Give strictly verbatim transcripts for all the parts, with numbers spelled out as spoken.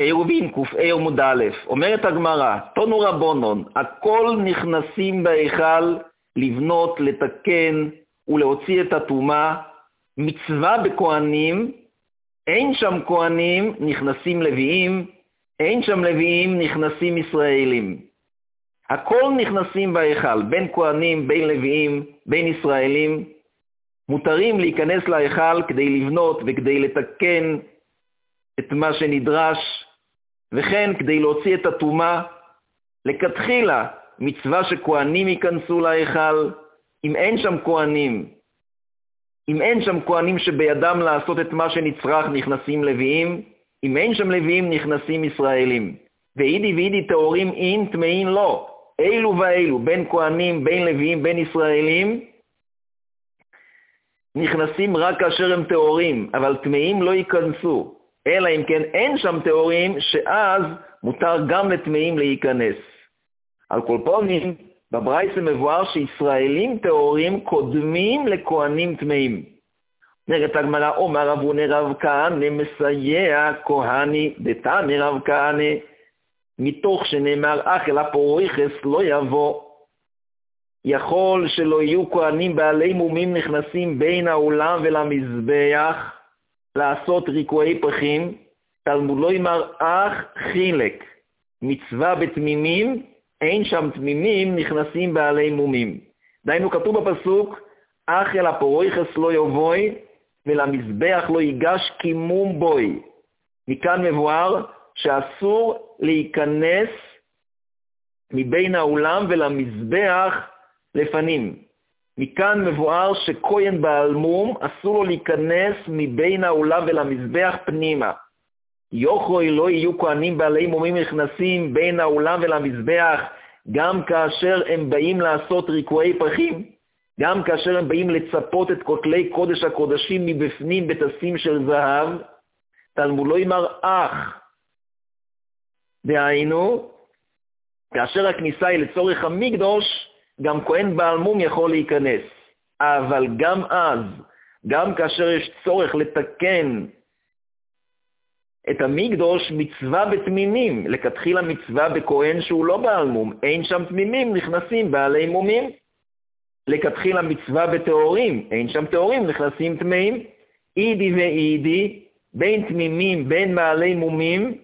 עירובין ק"א עמוד א', אומרת הגמרא, תנו רבונון, הכל נכנסים בהיכל לבנות, לתקן ולהוציא את הטומאה, מצווה בכהנים, אין שם כהנים, נכנסים לוויים, אין שם לוויים, נכנסים ישראלים. הכל נכנסים בהיכל, בין כהנים, בין לוויים, בין ישראלים, מותרים להיכנס להיכל כדי לבנות וכדי לתקן את מה שנדרש, וכן כדי להוציא את הטומאה. לכתחילה מצווה שכהנים ייכנסו להיכל, אם אין שם כהנים, אם אין שם כהנים שבידם לעשות את מה שנצרך, נכנסים לוויים, אם אין שם לוויים, נכנסים ישראלים. ואידי ואידי טהורים אין, טמאים לא. אילו ואילו, בין כהנים, בין לוויים, בין ישראלים, נכנסים רק כאשר הם טהורים, אבל טמאים לא ייכנסו. אלא אם כן אין שם טהורים, שאז מותר גם לטמאים להיכנס. על כל פנים, בברייתא מבואר שישראלים טהורים קודמים לכהנים טמאים. נראית הגמרא, אומר רב הונא רב כהנא מסייע כהני דתניא רב כהנא, מתוך שנאמר אך אל הפוריכס לא יבוא. יכול שלא יהיו כהנים בעלי מומים נכנסים בין האולם ולמזבח לעשות ריקועי פחים, תלמוד לא יאמר אך חילק, מצווה בתמימים, אין שם תמימים נכנסים בעלי מומים. דיינו כתוב בפסוק, אך אל הפוריכס לא יבואי ולמזבח לא ייגש כי מום בוי. מכאן מבואר שאסור להיכנס מבין האולם ולמזבח לפנים. מכאן מבואר שכהן בעל מום אסור לו להיכנס מבין האולם ולמזבח פנימה. יוכוי לא יהיו כהנים בעלי מומים נכנסים בין האולם ולמזבח גם כאשר הם באים לעשות ריקועי פחים, גם כאשר הם באים לצפות את כותלי קודש הקודשים מבפנים בתסים של זהב. תלמוד לא יאמר אך, דהיינו, כאשר הכניסה היא לצורך המקדוש, גם כהן בעל מום יכול להיכנס. אבל גם אז, גם כאשר יש צורך לתקן את המקדוש, מצווה בתמימים, לכתחילה מצווה בכהן שהוא לא בעל מום, אין שם תמימים, נכנסים בעלי מומים. לכתחילה מצווה בטהורים, אין שם טהורים, נכנסים טמאים. אידי ואידי, בין תמימים, בין בעלי מומים,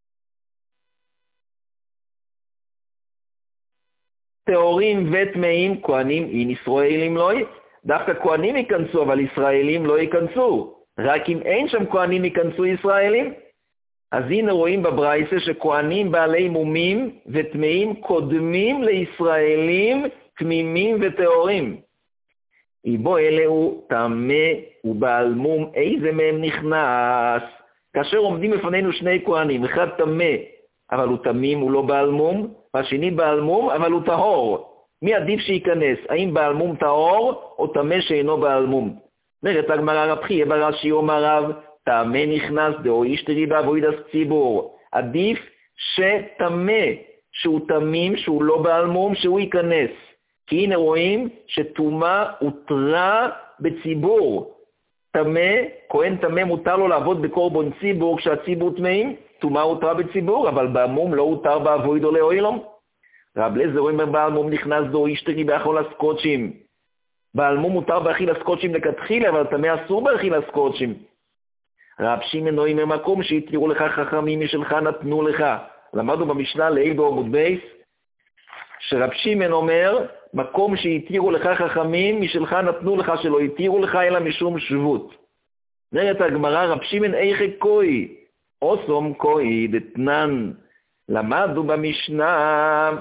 טהורים וטמאים, כהנים אין ישראלים לא, דווקא כהנים ייכנסו, אבל ישראלים לא ייכנסו. רק אם אין שם כהנים ייכנסו ישראלים. אז הנה רואים בברייתא שכהנים בעלי מומים וטמאים קודמים לישראלים תמימים וטהורים. איבו אלה הוא טמא ובעל מום, איזה מהם נכנס? כאשר עומדים לפנינו שני כהנים, אחד טמא אבל הוא תמים, הוא לא בעל מום, והשני בעל מום אבל הוא טהור. מי עדיף שייכנס? האם בעל מום טהור או טמא שאינו בעל מום? נראית הגמרא רב חייא בר אשי אומר רב, טמא נכנס דאו ישתרי בעבודת ציבור. עדיף שטמא, שהוא תמים, שהוא לא בעל מום, שהוא ייכנס. כי הנה רואים שטומאה הותרה בציבור. טמא, כהן טמא מותר לו לעבוד בקורבן ציבור כשהציבור טמאים, טומאה הותרה בציבור, אבל במום לא הותר בעבודו לאוילום. רב אליעזר רואים בעל מום נכנס דאו ישתרי באכול הסקוצ'ים. בעל מום מותר באכיל הסקוצ'ים לכתחילה, אבל טמא אסור באכיל הסקוצ'ים. רב שמעון אומר מקום שהתירו לך חכמים משלך נתנו לך. למדנו במשנה לעיל בעמוד בייס, שרב שמעון אומר, מקום שהתירו לך חכמים משלך נתנו לך, שלא התירו לך אלא משום שבות. נראית הגמרא, רב שמעון איכה כוי, אוסום כוי דתנן. למדנו במשנה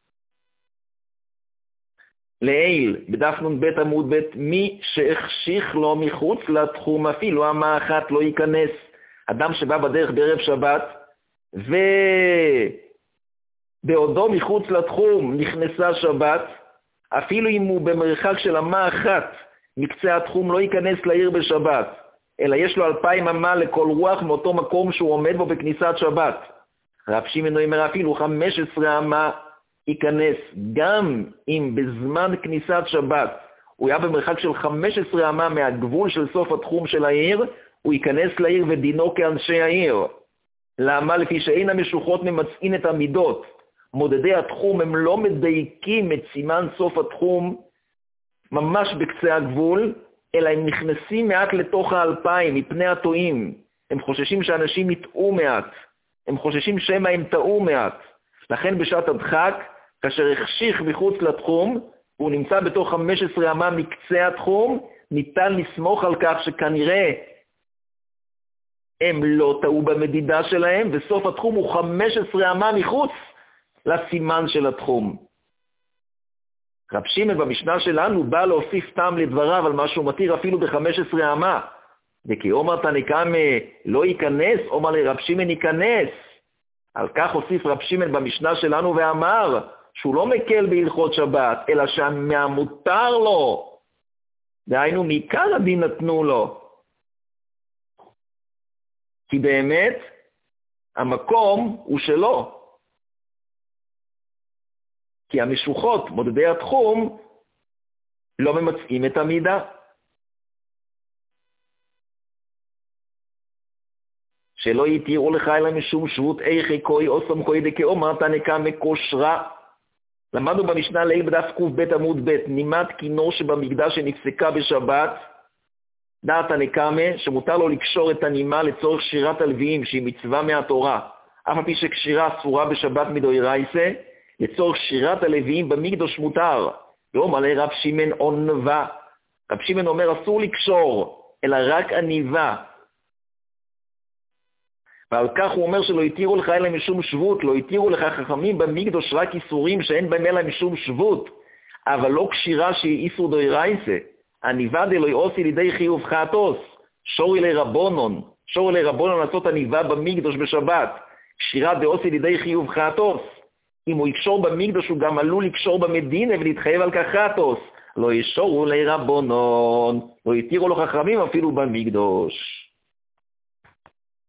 לעיל, בדף נ"ב עמוד ב', מי שהחשיך לו מחוץ לתחום, אפילו אמה אחת לא ייכנס. אדם שבא בדרך בערב שבת, ובעודו מחוץ לתחום נכנסה שבת, אפילו אם הוא במרחק של אמה אחת מקצה התחום לא ייכנס לעיר בשבת, אלא יש לו אלפיים אמה לכל רוח מאותו מקום שהוא עומד בו בכניסת שבת. רב שמעון אומר אפילו חמש עשרה אמה ייכנס, גם אם בזמן כניסת שבת הוא היה במרחק של חמש עשרה אמה מהגבול של סוף התחום של העיר, הוא ייכנס לעיר ודינו כאנשי העיר. למה? לפי שאין המשוחות ממצאים את המידות. מודדי התחום הם לא מדייקים את סימן סוף התחום ממש בקצה הגבול, אלא הם נכנסים מעט לתוך האלפיים מפני הטועים. הם חוששים שאנשים יטעו מעט. הם חוששים שמה הם טעו מעט. לכן בשעת הדחק, כאשר החשיך מחוץ לתחום, והוא נמצא בתוך חמש עשרה אמה מקצה התחום, ניתן לסמוך על כך שכנראה הם לא טעו במדידה שלהם, וסוף התחום הוא חמש עשרה אמה מחוץ לסימן של התחום. רב שמעון במשנה שלנו בא להוסיף טעם לדבריו על מה שהוא מתיר אפילו ב-חמש עשרה אמה. וכי אומר תנא קמא לא ייכנס, אומר לרב שמעון ייכנס. על כך הוסיף רב שמעון במשנה שלנו ואמר שהוא לא מקל בהלכות שבת, אלא שהמותר לו. דהיינו, מעיקר הדין נתנו לו. כי באמת, המקום הוא שלו. כי המשוחות, מודדי התחום, לא ממצאים את המידה. שלא יתירו לך אלא משום שבות איכי כוי או סמכוי דכאומר תנא קמא כושרה. למדנו במשנה ליל בדף קב עמוד ב' נימת כינור שבמקדש שנפסקה בשבת, דעת תנא קמא שמותר לו לקשור את הנימה לצורך שירת הלוויים שהיא מצווה מהתורה, אף על פי שקשירה אסורה בשבת מדאורייתא, לצורך שירת הלוויים במקדש מותר. ואומר לרב שמעון עונבה, רב שמעון אומר אסור לקשור אלא רק עניבה. ועל כך הוא אומר שלא יתירו לך אלא משום שבות, לא יתירו לך חכמים במקדש רק איסורים שאין בהם אלא משום שבות, אבל לא קשירה שהיא איסור דאורייתא. עניבה דלא יעשי לידי חיוב חטאוס, שורי לרבונון, שורי לרבונון לעשות עניבה במקדש בשבת, קשירה דעשי לידי חיוב חטאוס. אם הוא יקשור במקדש הוא גם עלול לקשור במדינה ולהתחייב על כך חטאוס. לא ישורו לרבונון, לא יתירו לו חכמים אפילו במקדש.